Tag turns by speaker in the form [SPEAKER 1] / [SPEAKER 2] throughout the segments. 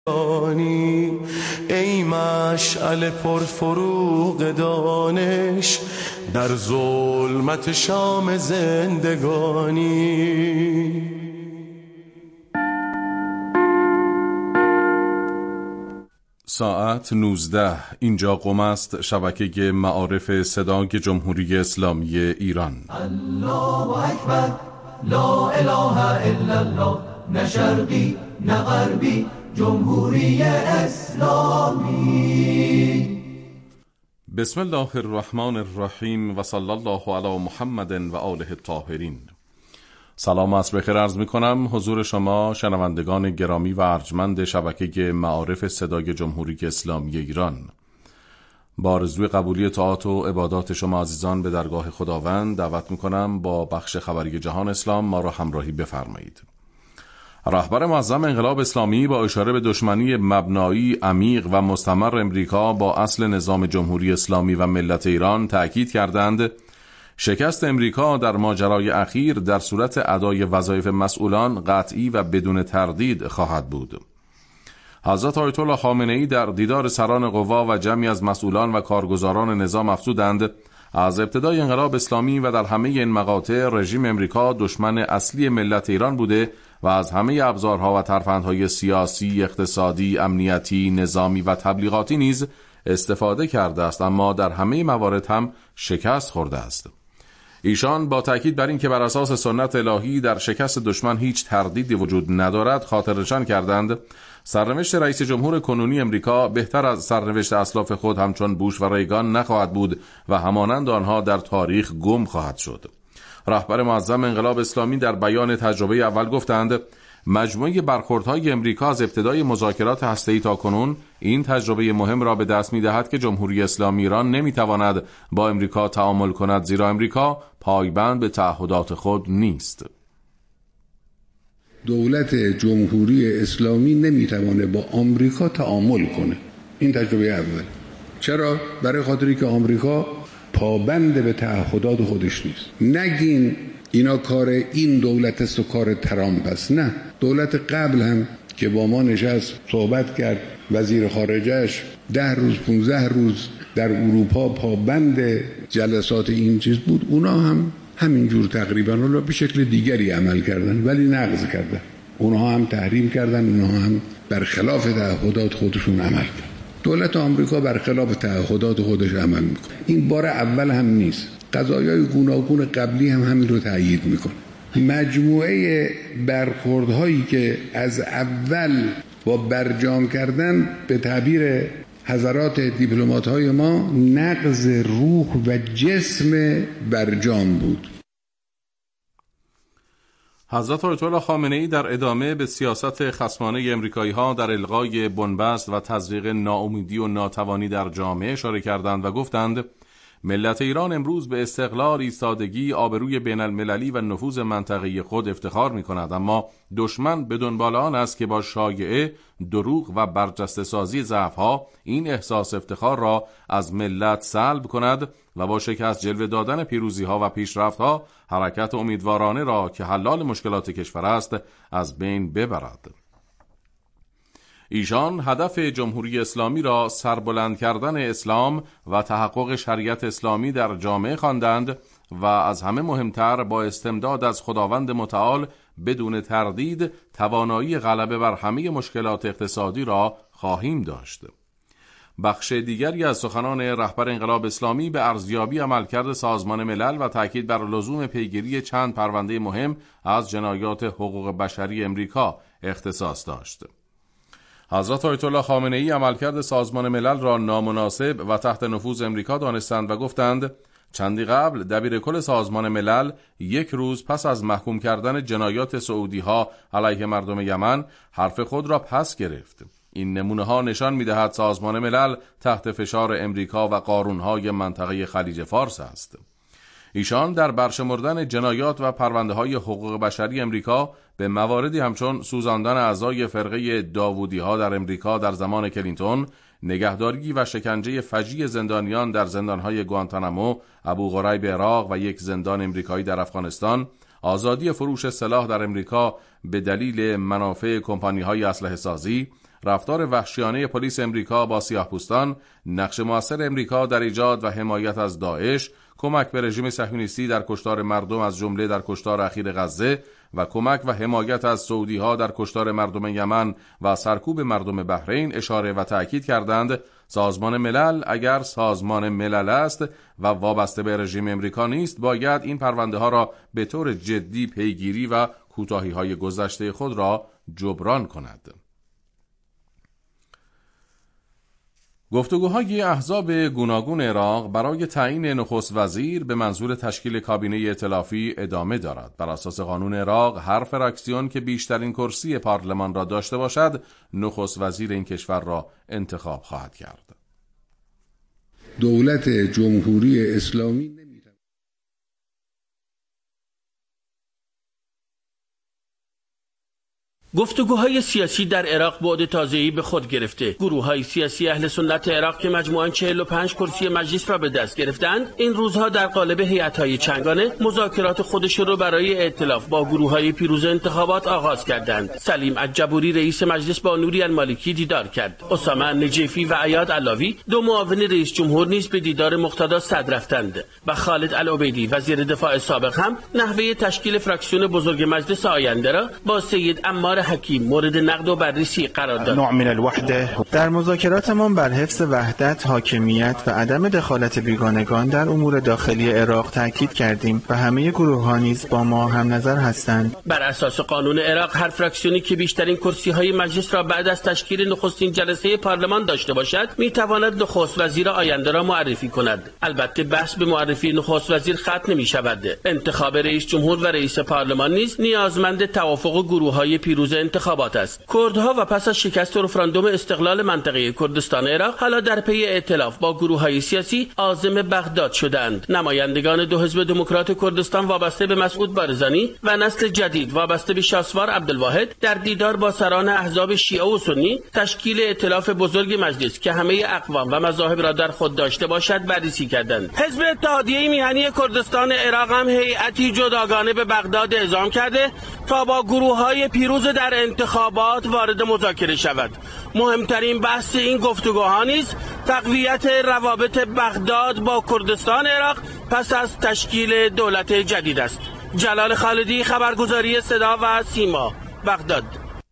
[SPEAKER 1] ای مشعل پرفروغ دانش در ظلمت شام زندگانی.
[SPEAKER 2] ساعت 19 اینجا قم است، شبکه معارف صدای جمهوری اسلامی ایران.
[SPEAKER 3] الله اکبر، لا اله الا الله، نه شرقی نه غربی، جمهوری اسلامی.
[SPEAKER 2] بسم الله الرحمن الرحیم و صلی الله علی محمد و آله الطاهرین. سلام عصر بخیر عرض می کنم حضور شما شنوندگان گرامی و ارجمند شبکه معارف صدای جمهوری اسلامی ایران. با آرزوی قبولی طاعات و عبادات شما عزیزان به درگاه خداوند دعوت می کنم با بخش خبری جهان اسلام ما را همراهی بفرمایید. رهبر معظم انقلاب اسلامی با اشاره به دشمنی مبنایی عمیق و مستمر امریکا با اصل نظام جمهوری اسلامی و ملت ایران تأکید کردند شکست امریکا در ماجرای اخیر در صورت ادای وظایف مسئولان قطعی و بدون تردید خواهد بود. حضرت آیت الله خامنه‌ای در دیدار سران قوا و جمعی از مسئولان و کارگزاران نظام افزودند از ابتدای انقلاب اسلامی و در همه این مقاطع رژیم امریکا دشمن اصلی ملت ایران بوده و از همه ابزارها و ترفندهای سیاسی، اقتصادی، امنیتی، نظامی و تبلیغاتی نیز استفاده کرده است، اما در همه موارد هم شکست خورده است. ایشان با تأکید بر این که بر اساس سنت الهی در شکست دشمن هیچ تردیدی وجود ندارد خاطرنشان کردند سرنوشت رئیس جمهور کنونی امریکا بهتر از سرنوشت اسلاف خود همچون بوش و ریگان نخواهد بود و همانند آنها در تاریخ گم خواهد شد. رهبر معظم انقلاب اسلامی در بیان تجربه اول گفتند مجموعه برخوردهای امریکا از ابتدای مذاکرات هسته‌ای تا کنون این تجربه مهم را به دست می‌دهد که جمهوری اسلامی ایران نمی‌تواند با امریکا تعامل کند، زیرا امریکا پایبند به تعهدات خود نیست.
[SPEAKER 4] دولت جمهوری اسلامی نمی‌تواند با آمریکا تعامل کنه. این تجربه اول. چرا؟ برای خاطری که آمریکا پابند به تعهدات خودش نیست. نگین اینا کار این دولت است و کار ترامپ است. نه، دولت قبل هم که با ما نشست صحبت کرد، وزیر خارجهش 10 روز 15 روز در اروپا پابند جلسات این چیز بود، اونا هم همینجور تقریبا حالا به شکل دیگری عمل کردن ولی نقض کردن. اونها هم تحریم کردن، اونها هم برخلاف تعهدات خودشون عمل کردن. دولت آمریکا برخلاف تعهدات خودش عمل میکنه. این بار اول هم نیست. قضایای گوناگون قبلی هم همین رو تأیید میکنه. مجموعه برخوردهایی که از اول با برجام کردن به تعبیر حضرات دیپلمات‌های ما نقض روح و جسم برجام بود.
[SPEAKER 2] حضرت آیت الله خامنه‌ای در ادامه به سیاست خصمانه امریکایی‌ها در الغای بنبست و تزریق ناامیدی و ناتوانی در جامعه اشاره کردند و گفتند ملت ایران امروز به استقلال، ایستادگی، آبروی بین المللی و نفوذ منطقه‌ای خود افتخار می‌کند، اما دشمن به دنبال آن است که با شایعه، دروغ و برجسته سازی ضعف‌ها این احساس افتخار را از ملت سلب کند و با شکست جلوه دادن پیروزی‌ها و پیشرفت‌ها حرکت امیدوارانه را که حلال مشکلات کشور است از بین ببرد. ایشان هدف جمهوری اسلامی را سربلند کردن اسلام و تحقق شریعت اسلامی در جامعه خواندند و از همه مهمتر با استمداد از خداوند متعال بدون تردید توانایی غلبه بر همه مشکلات اقتصادی را خواهیم داشت. بخش دیگری از سخنان رهبر انقلاب اسلامی به ارزیابی عملکرد سازمان ملل و تاکید بر لزوم پیگیری چند پرونده مهم از جنایات حقوق بشری امریکا اختصاص داشت. حضرت آیت الله خامنه‌ای عملکرد سازمان ملل را نامناسب و تحت نفوذ امریکا دانستند و گفتند چندی قبل دبیر کل سازمان ملل 1 روز پس از محکوم کردن جنایات سعودی‌ها علیه مردم یمن حرف خود را پس گرفت. این نمونه ها نشان می‌دهد سازمان ملل تحت فشار امریکا و قارون‌های منطقه خلیج فارس است. ایشان در برشمردن جنایات و پرونده‌های حقوق بشری امریکا به مواردی همچون سوزاندن اعضای فرقه داوودی‌ها در امریکا در زمان کلینتون، نگهداری و شکنجه فجیع زندانیان در زندان‌های گوانتانامو، ابو غریب عراق و یک زندان امریکایی در افغانستان، آزادی فروش سلاح در امریکا به دلیل منافع کمپانی‌های اسلحه سازی، رفتار وحشیانه پلیس امریکا با سیاه‌پوستان، نقش موثر امریکا در ایجاد و حمایت از داعش، کمک به رژیم صهیونیستی در کشتار مردم از جمله در کشتار اخیر غزه و کمک و حمایت از سعودی‌ها در کشتار مردم یمن و سرکوب مردم بحرین اشاره و تأکید کردند سازمان ملل اگر سازمان ملل است و وابسته به رژیم امریکا نیست، باید این پرونده ها را به طور جدی پیگیری و کوتاهی‌های گذشته خود را جبران کند. گفتگوهای احزاب گوناگون عراق برای تعیین نخست وزیر به منظور تشکیل کابینه ائتلافی ادامه دارد. بر اساس قانون عراق هر فراکسیون که بیشترین کرسی پارلمان را داشته باشد نخست وزیر این کشور را انتخاب خواهد کرد.
[SPEAKER 4] دولت جمهوری اسلامی
[SPEAKER 5] گفتگوهای سیاسی در عراق بعد تازه‌ای به خود گرفته. گروه‌های سیاسی اهل سنت عراق که مجموعاً 45 کرسی مجلس را به دست گرفتند، این روزها در قالب هیئت‌های چنگانه مذاکرات خودشون را برای ائتلاف با گروه‌های پیروز انتخابات آغاز کردند. سلیم الجبوری رئیس مجلس با نوری المالکی دیدار کرد. اسامه نجیفی و عیاد علاوی دو معاون رئیس جمهور نیز به دیدار مقتدا صدر رفتند و خالد العبیدی وزیر دفاع سابق هم نحوه تشکیل فراکسیون بزرگ مجلس آینده را با سید عمار حکیم مورد نقد و بررسی قرار داد.
[SPEAKER 6] نوع من الوحده. در مذاکراتمان بر حفظ وحدت، حاکمیت و عدم دخالت بیگانگان در امور داخلی عراق تاکید کردیم و همه گروه‌ها نیز با ما هم نظر هستند.
[SPEAKER 5] بر اساس قانون عراق هر فراکسیونی که بیشترین کرسی‌های مجلس را بعد از تشکیل نخستین جلسه پارلمان داشته باشد، می‌تواند نخست وزیر آینده را معرفی کند. البته بحث به معرفی نخست وزیر ختم نمی‌شود. انتخاب رئیس جمهور و رئیس پارلمان نیز نیازمند توافق گروه‌های پیروز انتخابات است. کردها و پس از شکست رفراندوم استقلال منطقه کردستان عراق حالا در پی ائتلاف با گروه‌های سیاسی عازم بغداد شدند. نمایندگان دو حزب دموکرات کردستان وابسته به مسعود بارزانی و نسل جدید وابسته به شاسوار عبدالواحد در دیدار با سران احزاب شیعه و سنی تشکیل ائتلاف بزرگ مجلس که همه اقوام و مذاهب را در خود داشته باشد بررسی کردند. حزب اتحادیه میهنی کردستان عراق هم هیئتی جداگانه به بغداد اعزام کرده تا با گروه‌های پیروز در انتخابات وارد مذاکره شود. مهمترین بحث این گفتگوها نیز تقویت روابط بغداد با کردستان عراق پس از تشکیل دولت جدید است. جلال خالدی، خبرگزاری صدا و سیما، بغداد.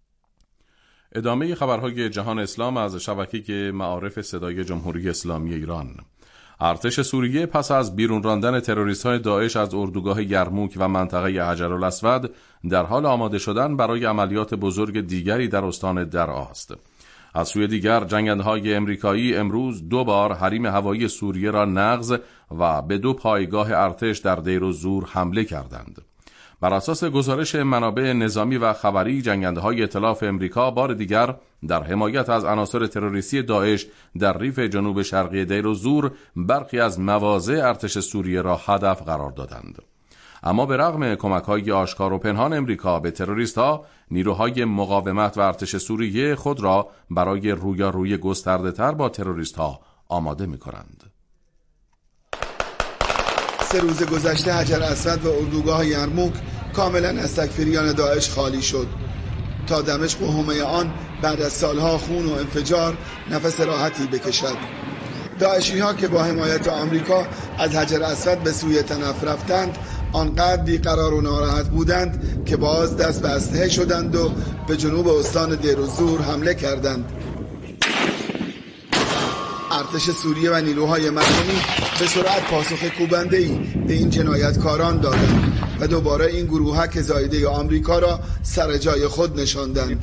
[SPEAKER 2] ادامه خبرهای جهان اسلام از شبکه معارف صدای جمهوری اسلامی ایران. ارتش سوریه پس از بیرون راندن تروریست‌های داعش از اردوگاه یرموک و منطقه حجرالاسود در حال آماده شدن برای عملیات بزرگ دیگری در استان درعا است. از سوی دیگر جنگندهای امریکایی امروز 2 بار حریم هوایی سوریه را نقض و به 2 پایگاه ارتش در دیر الزور حمله کردند. بر اساس گزارش منابع نظامی و خبری، جنگندهای ائتلاف امریکا بار دیگر در حمایت از عناصر تروریستی داعش در ریف جنوب شرقی دیر الزور برخی از مواضع ارتش سوریه را هدف قرار دادند. اما به رغم کمک‌های آشکار و پنهان امریکا به تروریست‌ها، نیروهای مقاومت و ارتش سوریه خود را برای رویارویی گسترده‌تر با تروریست‌ها آماده می‌کنند.
[SPEAKER 7] 3 روز گذشته حجراسود و اردوگاه یرموک کاملا از تکفیریان داعش خالی شد تا دمشق و حومه آن بعد از سالها خون و انفجار نفس راحتی بکشد. داعشی‌ها که با حمایت آمریکا از حجراسود به سوی تنف رفتند آنقدر بیقرار و ناراحت بودند که باز دست به اسلحه شدند و به جنوب استان دیر الزور حمله کردند. ارتش سوریه و نیروهای مردمی به سرعت پاسخ کوبنده‌ای به این جنایتکاران دادند و دوباره این گروه‌ها که زایده آمریکا را سر جای خود نشاندند.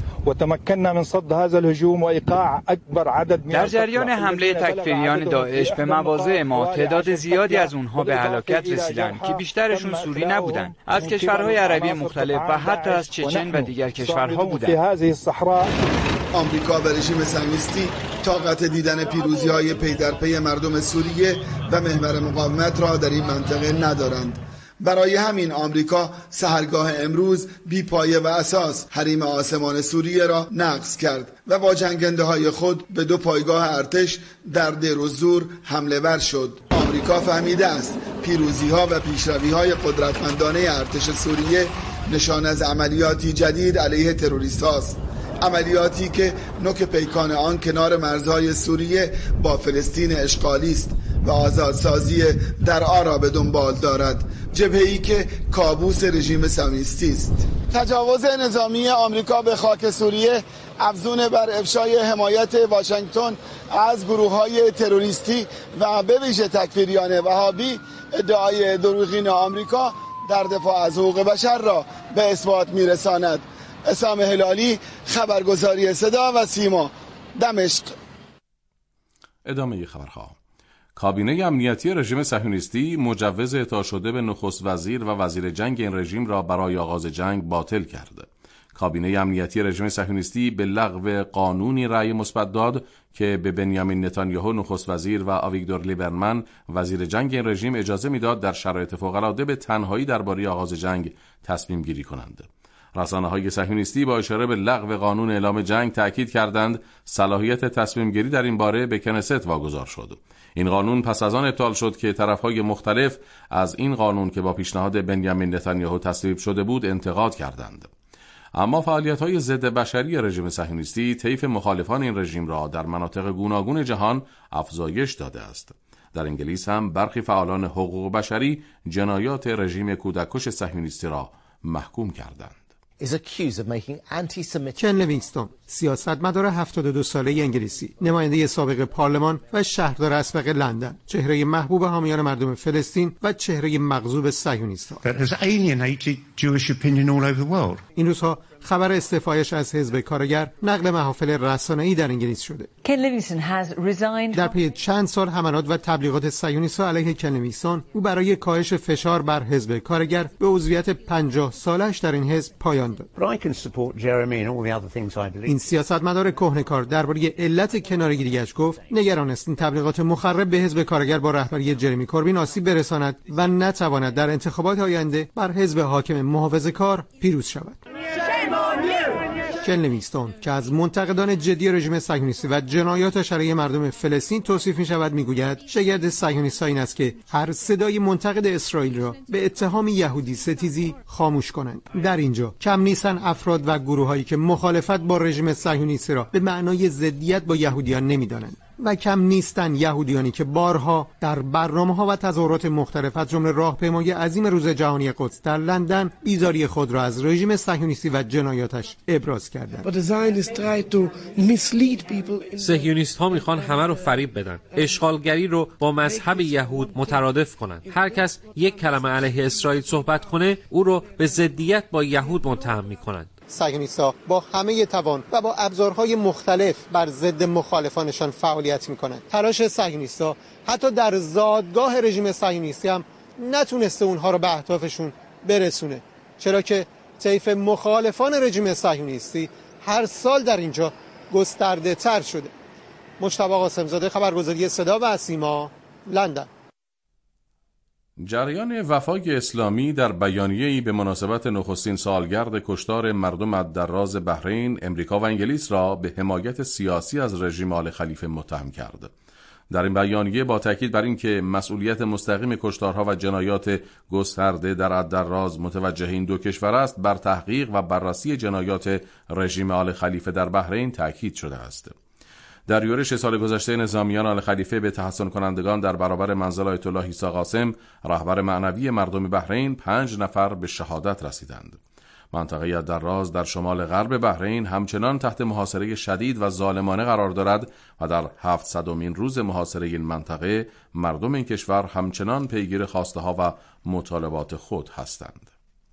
[SPEAKER 8] در جریان حمله تکفیریان داعش به مواضع ما تعداد زیادی از اونها به هلاکت رسیدند که بیشترشون سوری نبودند، از کشورهای عربی مختلف و حتی از چچن و دیگر کشورها بودند.
[SPEAKER 7] آمریکا و رژیم صهیونیستی طاقت دیدن پیروزی‌های پی در پی مردم سوریه و محور مقاومت را در این منطقه ندارند. برای همین آمریکا سحرگاه امروز بی پایه و اساس حریم آسمان سوریه را نقض کرد و با جنگنده‌های خود به 2 پایگاه ارتش در دیر الزور حمله ور شد. آمریکا فهمیده است پیروزی‌ها و پیشروی‌های قدرتمندانه ارتش سوریه نشان از عملیاتی جدید علیه تروریست‌هاست. عملیاتی که نوک پیکان آن کنار مرزهای سوریه با فلسطین اشغالی است و آزادسازی درعا را به دنبال دارد، جبهه‌ای که کابوس رژیم صهیونیستی است. تجاوز نظامی آمریکا به خاک سوریه افزون بر افشای حمایت واشنگتن از گروه‌های تروریستی و به ویژه تکفیریان وهابی ادعای دروغین آمریکا در دفاع از حقوق بشر را به اثبات می‌رساند. اسام هلالی، خبرگزاری صدا و سیما، دمشق.
[SPEAKER 2] ادامه خبرها. کابینه امنیتی رژیم صهیونیستی مجوز اعطا شده به نخست وزیر و وزیر جنگ این رژیم را برای آغاز جنگ باطل کرد. کابینه امنیتی رژیم صهیونیستی به لغو قانونی رأی مثبت داد که به بنیامین نتانیاهو نخست وزیر و آویگدور لیبرمن وزیر جنگ این رژیم اجازه میداد در شرایط فوق‌العاده به تنهایی درباره آغاز جنگ تصمیم گیری کنند. رسانه‌های صهیونیستی با اشاره به لغو قانون اعلام جنگ تأکید کردند صلاحیت تصمیم گیری در این باره به کنست واگذار شد. این قانون پس از آن ابطال شد که طرف‌های مختلف از این قانون که با پیشنهاد بنیامین نتانیاهو تصویب شده بود انتقاد کردند. اما فعالیت‌های ضد بشری رژیم صهیونیستی طیف مخالفان این رژیم را در مناطق گوناگون جهان افزایش داده است. در انگلیس هم برخی فعالان حقوق بشری جنایات رژیم کودککش صهیونیستی را محکوم کردند.
[SPEAKER 9] کن لیوینگستون، سیاستمدار 72 ساله انگلیسی، نماینده سابق پارلمان و شهردار اسبق لندن، چهره محبوب حامیان مردم فلسطین و چهره مغضوب صهیونیست‌ها. این روزها خبر استعفایش از حزب کارگر نقل محافل رسانه‌ای در انگلیس شده. در پی چند سال حملات و تبلیغات صهیونیست‌ها علیه کن لیوینگستون، او برای کاهش فشار بر حزب کارگر به عضویت 50 سالش در این حزب پایان داد. این سیاستمدار کهنه‌کار درباره علت کناره‌گیری‌اش گفت نگران است این تبلیغات مخرب به حزب کارگر با رهبری جرمی کوربین آسیب برساند و نتواند در انتخابات آینده بر حزب حاکم محافظه‌کار پیروز شود. کن لیوینگستون که از منتقدان جدی رژیم صهیونیستی و جنایاتش علیه مردم فلسطین توصیف می‌شود میگوید شگرد صهیونیست‌ها این است که هر صدای منتقد اسرائیل را به اتهام یهودی ستیزی خاموش کنند. در اینجا کم نیستن افراد و گروه‌هایی که مخالفت با رژیم صهیونیستی را به معنای ضدیت با یهودیان نمی‌دانند و کم نیستن یهودیانی که بارها در برنامه‌ها و تظاهرات مختلف از جمله راهپیمایی عظیم روز جهانی قدس در لندن بیزاری خود را از رژیم صهیونیستی و جنایاتش ابراز کردند.
[SPEAKER 10] صهیونیست‌ها میخوان همه رو فریب بدن، اشغالگری رو با مذهب یهود مترادف کنند. هر کس یک کلمه علیه اسرائیل صحبت کنه او رو به ضدیت با یهود متهم میکنند.
[SPEAKER 9] صهیونیست‌ها با همه توان و با ابزارهای مختلف بر ضد مخالفانشان فعالیت می‌کنند. تلاش صهیونیست‌ها حتی در زادگاه رژیم صهیونیستی هم نتونسته اونها رو به اهدافشون برسونه، چرا که طیف مخالفان رژیم صهیونیستی هر سال در اینجا گسترده‌تر شده. مجتبی قاسم‌زاده، خبرگزاری صدا و سیما، لندن.
[SPEAKER 2] جریان وفای اسلامی در بیانیه‌ای به مناسبت نخستین سالگرد کشتار مردم الدراز بحرین، امریکا و انگلیس را به حمایت سیاسی از رژیم آل خلیفه متهم کرد. در این بیانیه با تاکید بر اینکه مسئولیت مستقیم کشتارها و جنایات گسترده در الدراز متوجه این دو کشور است، بر تحقیق و بررسی جنایات رژیم آل خلیفه در بحرین تاکید شده است. در یورش سال گذشته نظامیان آل خلیفه به تحسن کنندگان در برابر منزل آیت الله عیسی قاسم، رهبر معنوی مردم بحرین، 5 نفر به شهادت رسیدند. منطقه الدراز در شمال غرب بحرین همچنان تحت محاصره شدید و ظالمانه قرار دارد و در 700مین روز محاصره این منطقه مردم این کشور همچنان پیگیر خواسته ها و مطالبات خود هستند.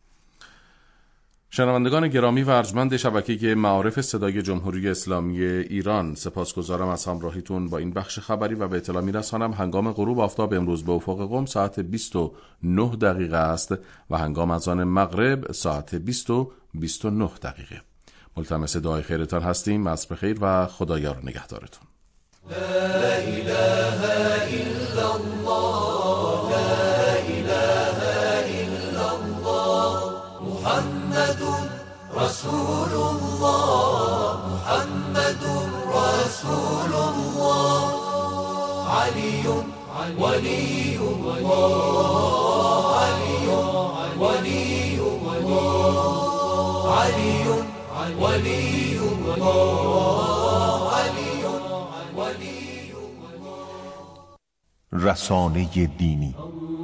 [SPEAKER 2] شنوندگان گرامی و ارجمند شبکه معارف صدای جمهوری اسلامی ایران، سپاسگزارم از همراهیتون با این بخش خبری و به اطلاع می‌رسانم هنگام غروب آفتاب امروز به افق قم ساعت 29 دقیقه است و هنگام اذان مغرب ساعت 20:29 دقیقه. ملتمس دعای خیرتان هستیم. عصر بخیر و خدایار نگهدارتون. لا اله الا الله، لا اله الا الله، محمد رسول الله، محمد رسول الله، علی ولی الله، علی ولی الله، علی ولی الله.
[SPEAKER 11] رسانه دینی.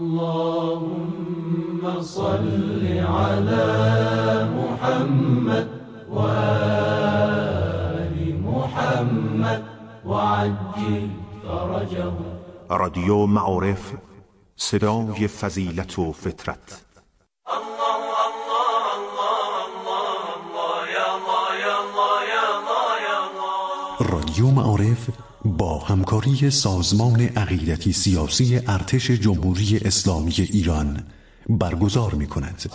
[SPEAKER 3] اللهم صل على محمد و آل محمد وعجل فرجه.
[SPEAKER 11] رادیو معارف، صدای فضیلت و فطرت. رادیو معارف با همکاری سازمان عقیدتی سیاسی ارتش جمهوری اسلامی ایران برگزار می‌کند.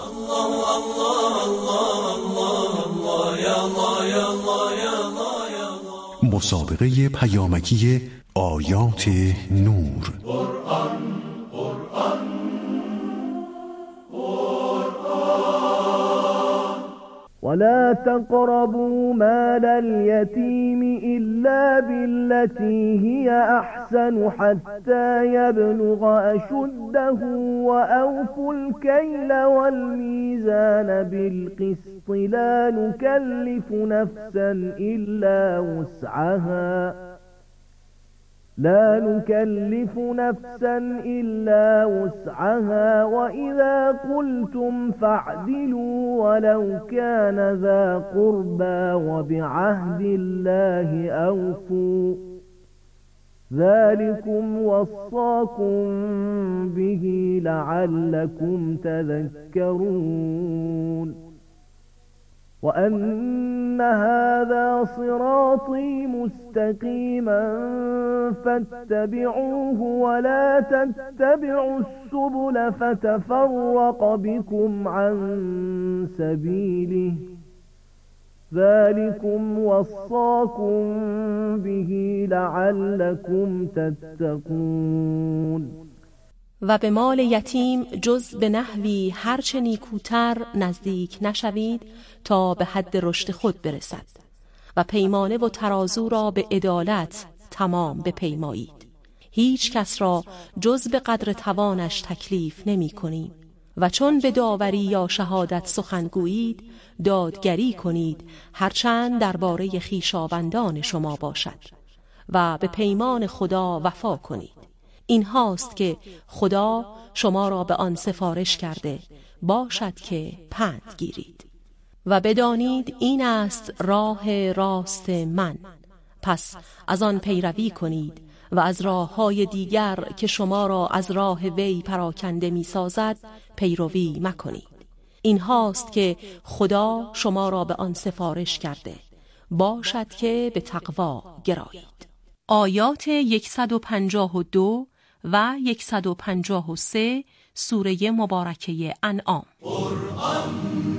[SPEAKER 11] مسابقه پیامکی آیات نور.
[SPEAKER 12] ولا تقربوا مال اليتيم إلا بالتي هي أحسن حتى يبلغ أشده وأوفوا الكيل والميزان بالقسط لا نكلف نفسا إلا وسعها وإذا قلتم فاعدلوا ولو كان ذا قربى وبعهد الله أوفوا ذلكم وصاكم به لعلكم تذكرون وأن هذا صراطي مستقيما فاتبعوه ولا تتبعوا السبل فتفرق بكم عن سبيله ذلكم وصاكم به لعلكم تتقون.
[SPEAKER 13] و به مال یتیم جز به نحوی هرچه نیکوتر نزدیک نشوید تا به حد رشد خود برسد و پیمانه و ترازو را به عدالت تمام بپیمایید. هیچ کس را جز به قدر توانش تکلیف نمی کنیم و چون به داوری یا شهادت سخن گویید دادگری کنید هرچند درباره خویشاوندان شما باشد و به پیمان خدا وفا کنید. این هاست که خدا شما را به آن سفارش کرده باشد که پند گیرید و بدانید این است راه راست من، پس از آن پیروی کنید و از راه‌های دیگر که شما را از راه وی پراکنده می سازد پیروی مکنید. این هاست که خدا شما را به آن سفارش کرده باشد که به تقوا گرایید. آیات 152 و 153 سوره مبارکه انعام.
[SPEAKER 3] قرآن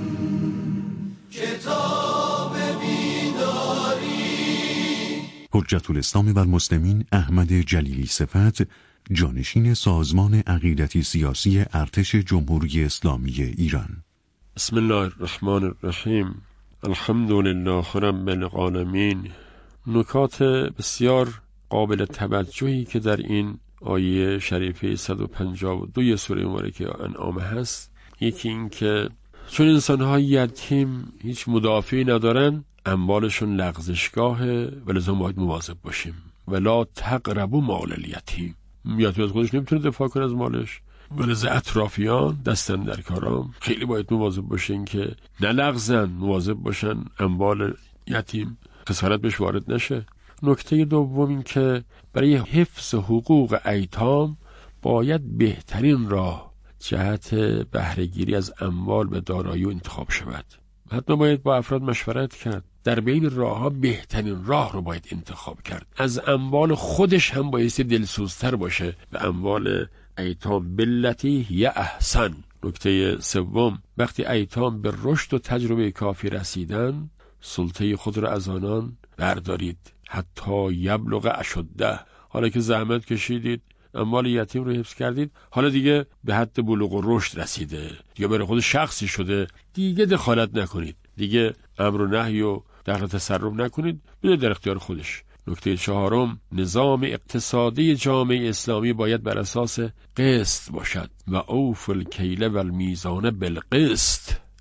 [SPEAKER 3] کتاب بیداری.
[SPEAKER 11] حجت الاسلام والمسلمین احمد جلیلی صفت، جانشین سازمان عقیدتی سیاسی ارتش جمهوری اسلامی ایران.
[SPEAKER 14] بسم الله الرحمن الرحیم. الحمد لله رب العالمین. نکات بسیار قابل توجهی که در این آیه شریفه 152 سوره مبارکه انعام هست، یکی این که چون انسان‌های یتیم هیچ مدافعی ندارن، اموالشون لغزشگاهه و لذا باید مواظب باشیم. ولا تقربوا مال الیتیم. یتیم از خودش نمیتونه دفاع کنه از مالش، ولذا اطرافیان دستن در کارام خیلی باید مواظب باشین که نلغزن، مواظب باشن اموال یتیم خسارت بهش وارد نشه. نکته دوم این که برای حفظ حقوق ایتام باید بهترین راه جهت بهره‌گیری از اموال به دارایی انتخاب شود. حتما باید با افراد مشورت کرد. در بین راه‌ها بهترین راه رو باید انتخاب کرد. از اموال خودش هم بایستی دلسوزتر باشه به اموال ایتام. بلتی یا احسن. نکته سوم، وقتی ایتام به رشد و تجربه کافی رسیدن، سلطه خود را از آنان بردارید حتی یبلغ اشده. حالا که زحمت کشیدید، اموال یتیم رو حفظ کردید، حالا دیگه به حد بلوغ و رشد رسیده، دیگه برای خود شخصی شده، دیگه دخالت نکنید، دیگه امر و نهی و دخل تصرف نکنید، بده در اختیار خودش. نکته چهارم، نظام اقتصادی جامعه اسلامی باید بر اساس قسط باشد و اوفوا الکیل والمیزان بالقسط.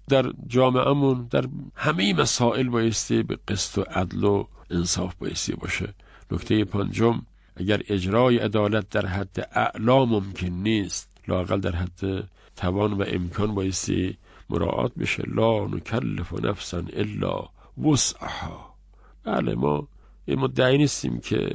[SPEAKER 14] در جامعهمون در همه مسائل بایستی به قسط و عدل و انصاف بایستی باشه. نکته پنجم، اگر اجرای عدالت در حد اعلا ممکن نیست، لااقل در حد توان و امکان بایستی مراعات بشه. لا نکلف نفسا الا وسعها. بله، ما مدعی نیستیم که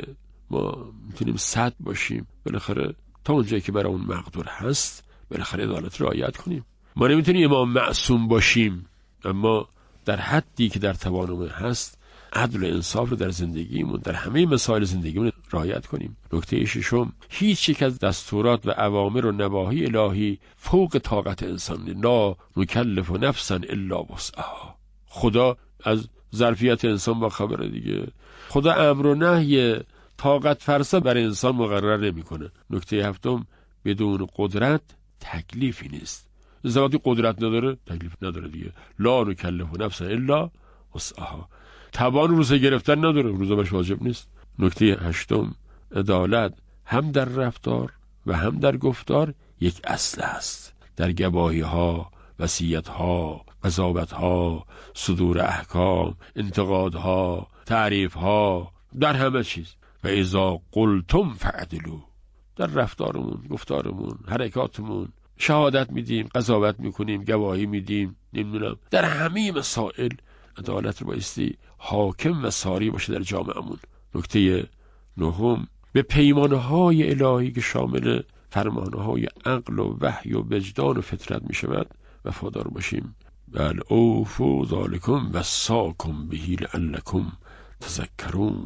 [SPEAKER 14] ما میتونیم 100 باشیم، بالاخره تا اونجایی که برای اون مقدور هست بالاخره عدالت رعایت کنیم. ما نمیتونیم امام معصوم باشیم، اما در حدی که در توانمون هست عدل و انصاف رو در زندگیمون، در همه مسائل زندگیمون رعایت کنیم. نکته ششم، هیچ یک از دستورات و اوامر و نواهی الهی فوق طاقت انسان. لا نکلف نفسا الا وسعها. خدا از ظرفیت انسان با خبره دیگه. خدا امر و نهی طاقت فرسا بر انسان مقرر نمیکنه. نکته هفتم، بدون قدرت تکلیفی نیست. زمانی قدرت نداره تکلیف نداره دیگه. لا نکلف نفسا الا وسعها. توان روزه گرفتن نداره، روزه باش واجب نیست. نکته هشتم، عدالت هم در رفتار و هم در گفتار یک اصل است. در گواهی ها، وصیت ها، قضاوت ها، صدور احکام، انتقاد ها، تعریف ها، در همه چیز. و اذا قلتم فعدلوا. در رفتارمون، گفتارمون، حرکاتمون شهادت میدیم، قضاوت میکنیم، گواهی میدیم، نمیدونم، در همه مسائل عدالت رو بایستی حاکم و ساری باشه در جامعهمون. نکته نهم، به پیمانهای الهی که شامل فرمانهای عقل و وحی و وجدان و فطرت می شود وفادار باشیم. بل اوفوا ذالکم وصاکم به لعلکم تذکرون.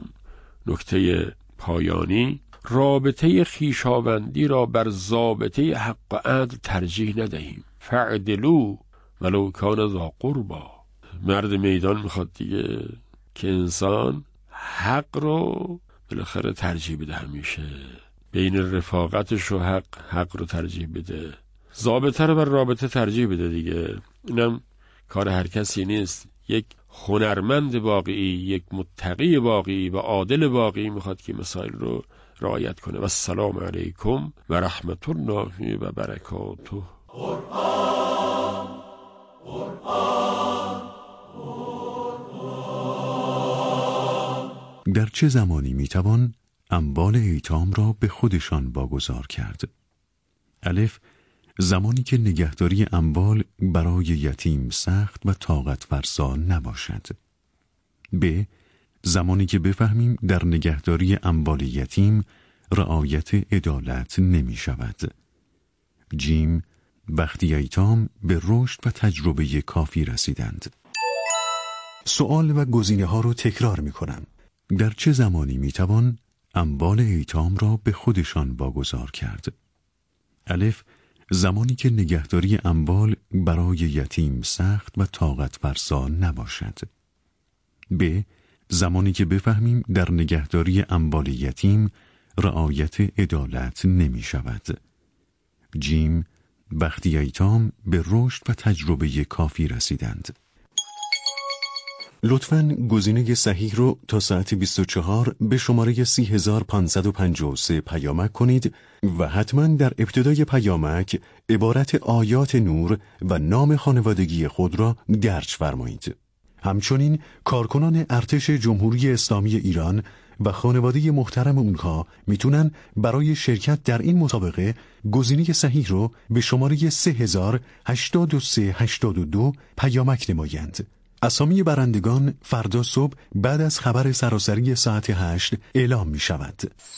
[SPEAKER 14] نکته پایانی، رابطه خویشاوندی را بر ضابطه حق و عدل ترجیح ندهیم. فعدلوا ولو کان ذا قربا. مرد میدان میخواد دیگه که انسان حق رو بالاخره ترجیح بده، همیشه بین رفاقتش و حق رو ترجیح بده، ضابطه رو بر رابطه ترجیح بده دیگه. اینم کار هر کسی نیست. یک هنرمند واقعی، یک متقی واقعی و عادل واقعی میخواد که مسائل رو رعایت کنه. و السلام علیکم و رحمت الله و برکاته.
[SPEAKER 3] قرآن قرآن
[SPEAKER 11] در چه زمانی میتوان اموال ایتام را به خودشان واگذار کرد؟ الف، زمانی که نگهداری اموال برای یتیم سخت و طاقت فرسا نباشد. ب، زمانی که بفهمیم در نگهداری اموال یتیم رعایت عدالت نمی شود. جیم، وقتی ایتام به رشد و تجربه کافی رسیدند. سوال و گزینه ها رو تکرار می کنم. در چه زمانی می توان اموال ایتام را به خودشان واگذار کرد؟ الف، زمانی که نگهداری اموال برای یتیم سخت و طاقت فرسا نباشد. ب، زمانی که بفهمیم در نگهداری اموال یتیم رعایت عدالت نمی شود. جیم، وقتی ایتام به رشد و تجربه کافی رسیدند. لطفاً گزینه صحیح رو تا ساعت 24 به شماره 30553 پیامک کنید و حتماً در ابتدای پیامک عبارت آیات نور و نام خانوادگی خود را درج فرمایید. همچنین کارکنان ارتش جمهوری اسلامی ایران و خانواده محترم اونها میتونن برای شرکت در این مسابقه گزینه صحیح رو به شماره 308382 پیامک نمایند. اسامی برندگان فردا صبح بعد از خبر سراسری ساعت 8 اعلام می شود.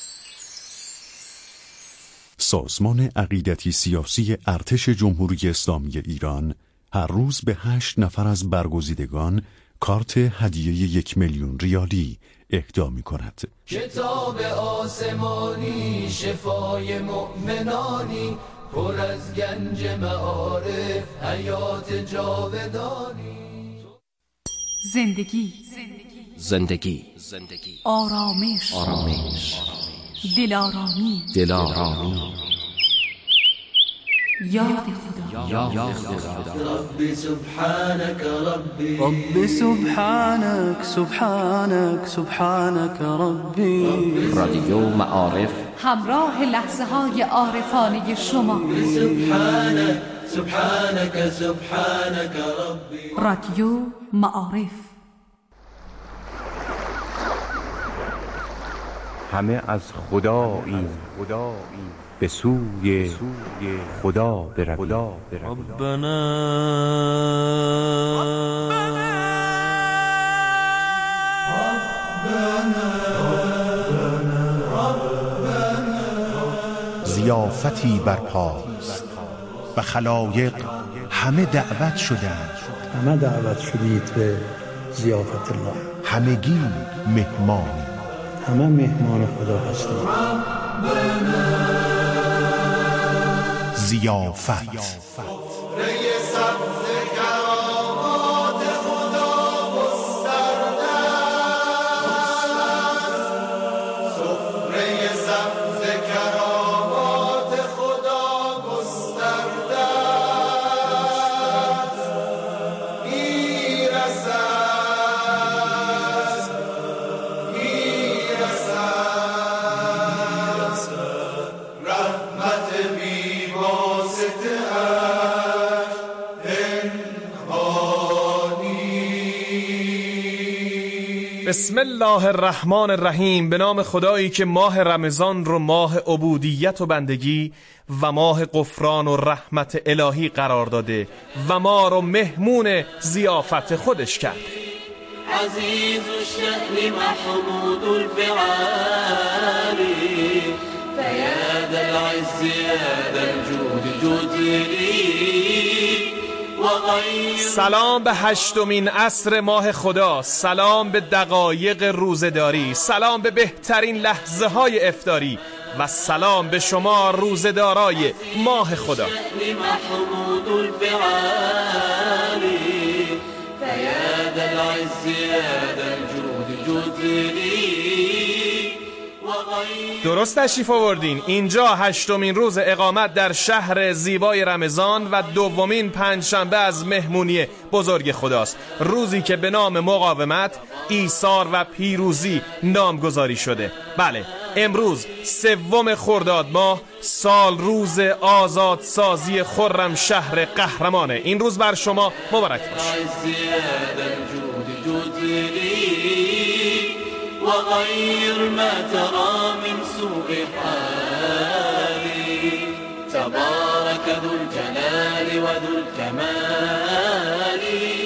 [SPEAKER 11] سازمان عقیدتی سیاسی ارتش جمهوری اسلامی ایران هر روز به 8 نفر از برگزیدگان کارت هدیه 1,000,000 ریالی اهدا می کند.
[SPEAKER 3] کتاب آسمانی شفای مؤمنانی پر از گنج معارف حیات جاودانی.
[SPEAKER 15] زندگی آرامش دلآرامی یاد خدا.
[SPEAKER 3] ربی سبحانك ربی
[SPEAKER 15] سبحانك ربی.
[SPEAKER 16] رادیو معارف
[SPEAKER 15] همراه لحظه های عارفانه شما.
[SPEAKER 3] سبحانك سبحانك سبحانك ربي.
[SPEAKER 15] رادیو معارف.
[SPEAKER 16] همه از خدایی به سوی خدا برویم.
[SPEAKER 1] ربنا
[SPEAKER 17] ضیافتی برپاست و خلایق همه دعوت شدند.
[SPEAKER 18] همه دعوت شدید به ضیافت الله.
[SPEAKER 17] همگی مهمان،
[SPEAKER 18] همه مهمان خدا هستند.
[SPEAKER 17] ضیافت
[SPEAKER 19] بسم الله الرحمن الرحیم. به نام خدایی که ماه رمضان رو ماه عبودیت و بندگی و ماه غفران و رحمت الهی قرار داده و ما رو مهمون ضیافت خودش کرده.
[SPEAKER 3] عزیز الشأن محمود الفعال فيا ذا العز يا ذا الجود جودي.
[SPEAKER 19] سلام به 8مین عصر ماه خدا، سلام به دقایق روزداری، سلام به بهترین لحظه های افطاری و سلام به شما روزدارای ماه خدا. درست تشریف آوردین. اینجا 8مین روز اقامت در شهر زیبای رمضان و 2مین پنجشنبه از مهمونی بزرگ خداست، روزی که به نام مقاومت، ایثار و پیروزی نامگذاری شده. بله، امروز 3 خرداد ماه، سال روز آزادسازی خرم شهر قهرمانه. این روز بر شما مبارک باشه.
[SPEAKER 3] وغير ما ترى من سوء حالي تبارك ذو الجلال و ذو الكمال.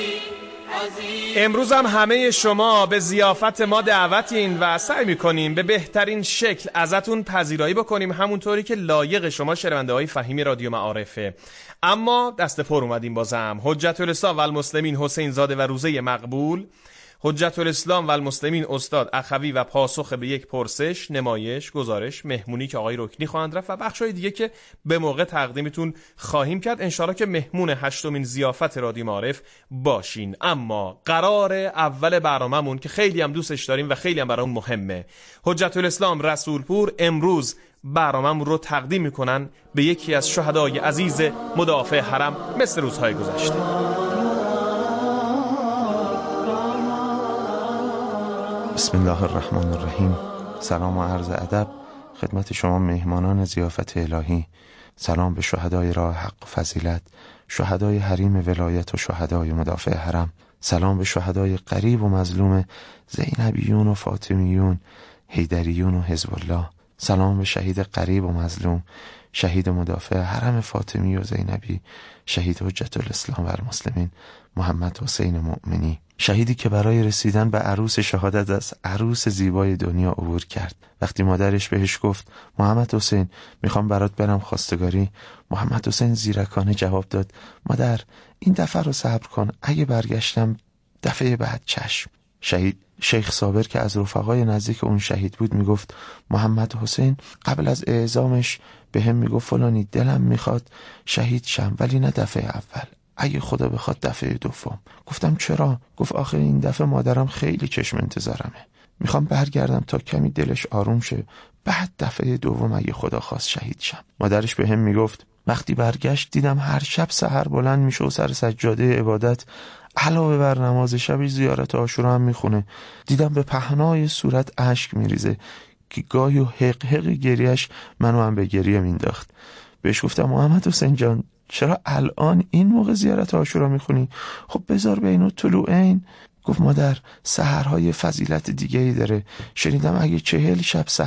[SPEAKER 19] امروز هم همه شما به ضیافت ما دعوتین و سعی میکنیم به بهترین شکل ازتون پذیرایی بکنیم، همونطوری که لایق شما شنونده های فهیمی رادیو معارفه. اما دست پر اومدیم بازم. حجت الاسلام و المسلمین حسین زاده و روزه مقبول، حجت الاسلام و المسلمین استاد اخوی و پاسخ به یک پرسش، نمایش، گزارش، مهمونی که آقای رکنی خواهند رفت و بخشای دیگه که به موقع تقدیمتون خواهیم کرد. انشالله که مهمون 8مین ضیافت رادیو معارف باشین. اما قرار اول برنامه‌مون که خیلی هم دوستش داریم و خیلی هم برامون مهمه، حجت الاسلام رسولپور امروز برنامه‌مون رو تقدیم میکنن به یکی از شهدای عزیز مدافع حرم مثل روزهای گذشته.
[SPEAKER 20] بسم الله الرحمن الرحیم. سلام و عرض ادب خدمت شما مهمانان ضیافت الهی. سلام به شهدای راه حق و فضیلت، شهدای حریم ولایت و شهدای مدافع حرم. سلام به شهدای غریب و مظلوم زینبیون و فاطمیون، حیدریون و حزب الله. سلام به شهید غریب و مظلوم، شهید مدافع حرم فاطمی و زینبی، شهید حجت الاسلام و المسلمین محمد حسین مؤمنی، شهیدی که برای رسیدن به عروس شهادت از عروس زیبای دنیا عبور کرد. وقتی مادرش بهش گفت محمد حسین میخوام برات برم خواستگاری، محمد حسین زیرکانه جواب داد مادر این دفعه رو صبر کن، اگه برگشتم دفعه بعد چشم. شهید شیخ صابر که از رفقای نزدیک اون شهید بود میگفت محمد حسین قبل از اعزامش به هم میگفت فلانی دلم میخواد شهید شم ولی نه دفعه اول، اگه خدا بخواد دفعه دوم. گفتم چرا؟ گفت آخه این دفعه مادرم خیلی چشم انتظارمه، میخوام برگردم تا کمی دلش آروم شه، بعد دفعه دوم اگه خدا خواست شهید شم. مادرش به هم میگفت وقتی برگشت دیدم هر شب سحر بلند میشه و سر سجاده عبادت علاوه بر نماز شبی زیارت عاشورا هم میخونه. دیدم به پهنای صورت اشک میریزه که گاهی و حق گریهش منو هم به گریه مینداخت. بهش گفتم محمد حسین جان چرا الان این موقع زیارت عاشورا میخونی؟ خب بذار بین الطلوعین. گفت مادر سحرهای فضیلت دیگه‌ای داره، شنیدم اگه 40 شب